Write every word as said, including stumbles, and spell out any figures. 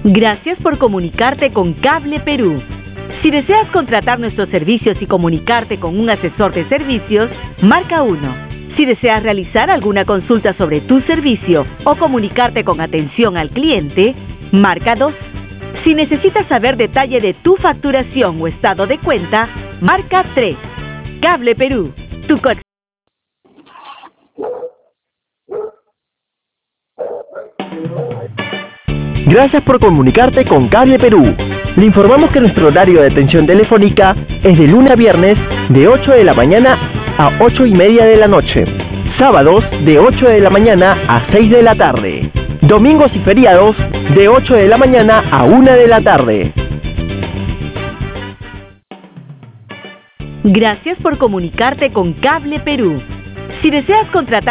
Gracias por comunicarte con Cable Perú. Si deseas contratar nuestros servicios y comunicarte con un asesor de servicios, marca uno. Si deseas realizar alguna consulta sobre tu servicio o comunicarte con atención al cliente, marca dos. Si necesitas saber detalle de tu facturación o estado de cuenta, marca tres. Cable Perú, tu co- Gracias por comunicarte con Cable Perú. Le informamos que nuestro horario de atención telefónica es de lunes a viernes de ocho de la mañana a ocho y media de la noche. Sábados de ocho de la mañana a seis de la tarde. Domingos y feriados de ocho de la mañana a una de la tarde. Gracias por comunicarte con Cable Perú. Si deseas contratar